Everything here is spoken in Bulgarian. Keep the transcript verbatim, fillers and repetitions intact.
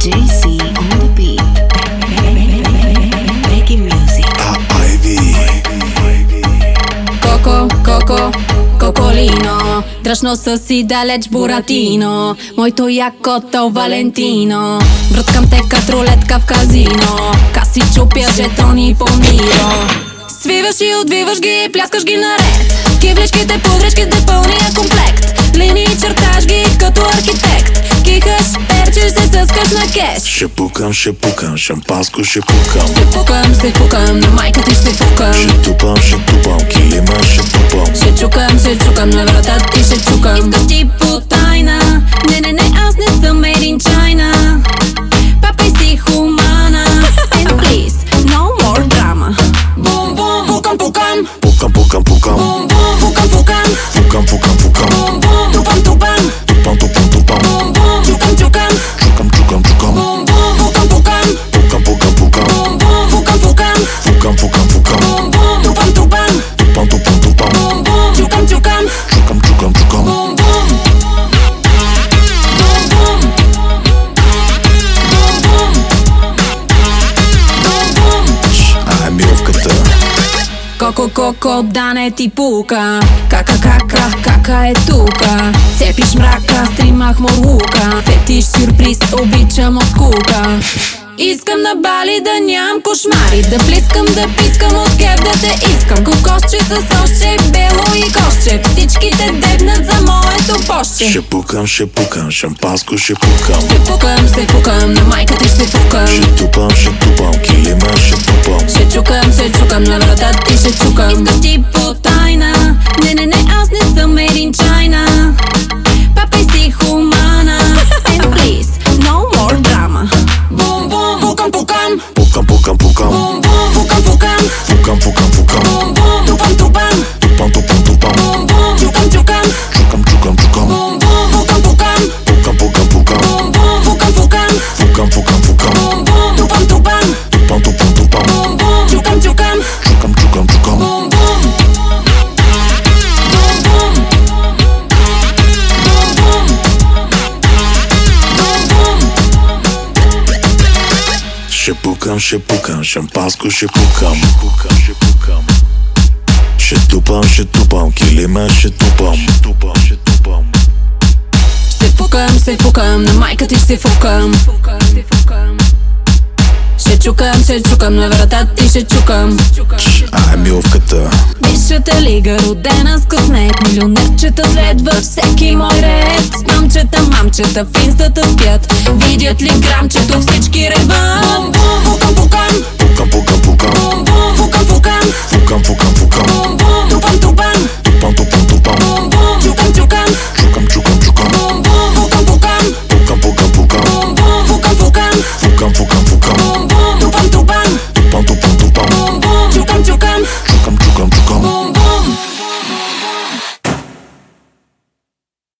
джей си on the beat. Making music. Ivy. Coco, Coco, Cocolino, дръж носа си далеч Буратино, моето якото Валентино. Връткам те кат рулетка в казино, каси чупя жетони по миро. Свиваш и отвиваш ги, пляскаш ги наред, кивличките, погрешките, пълния комплект. Линии черташ ги като архитект, кихаш, перчиш се, съскаш на кеш. Ще пукам, ще пукам, шампанско ще пукам. Ще пукам, ще пукам, на майка ти ще фукам. Ще тупам, ще тупам, килима ще тупам. Ще чукам, ще чукам, на врата ти ще чукам. Искаш ти по тайна, не, не, не, аз не съм made in China. Папай си хумана, and please, no more drama. Бум, бум, пукам, пукам. Пукам, пукам, пукам. Бум, бум, пукам, пукам. Пукам, пукам, пукам. Бум, бум, тупам, тупам. Тупам, тупам, тупам. Бум, бум, чукам, чукам. Чукам, чукам, чукам. Бум, бум, пукам, пукам. Пукам, пукам, пукам. Бум, бум, пукам, пукам. Пукам, пукам, пукам. Бум, бум, тупам, тупам. Тупам, тупам, тупам. Бум, бум, чукам, чукам. Чукам, чукам, чукам. Бум, бум. Бум, бум. Бум, бум. Бум, бум. Ай, миловката. Коко, коко, да не ти пука. Кака, кака, кака е тука. Цепиш мрака, стримах морлука. Фетиш сюрприз, обичам от кука. Искам на Бали да нямам кошмари, да плискам, да пискам, от кеф да те искам. Кокосче с още, бело и кошче, всичките дебнат за моето пощче. Ще пукам, ще пукам, шампанско ще пукам. Ще пукам, ще пукам, на майка ти ще фукам. Ще тупам, ще тупам, килима ще тупам. Ще чукам, ще чукам, на врата ти ще чукам. Искаш ти по тайна, не, не, не, аз не съм made in China. Папай си хумана, and please, no more drama. Бум, бум, пукам, пукам. Пукам, пукам, пукам. Бум, бум, пукам, пукам. Пукам, пукам, пукам. Бум, бум, тупам, тупам. Тупам, тупам, тупам. Бум, бум, чукам, чукам. Чукам, чукам, чукам. Бум, бум, пукам, пукам. Пукам, пукам, пукам. Бум, бум, пукам, пукам. Пукам, пукам, пукам. Бум, бум, тупам, тупам. Тупам, тупам, тупам. Бум, бум, чукам, чукам. Чукам, чукам, чукам. Бум, бум. Бум, бум. Бум, бум. Бум, бум. Ще пукам, ще пукам, шампанско ще пукам. Пукам, ще пукам. Ще тупам, ще тупам, килима ще тупам. Ще тупам, ще тупам. Ще фукам, ще фукам, на майка ти ще фукам. Ще чукам, ще чукам, на врата ти ще чукам. Ай, миловката. Висшата лига, родена с късмет, милионерчета следват всеки мой ред. С мамчета, мамчета в инстата спят, видят ли грамчето всички реват. Бум, бум, пукам,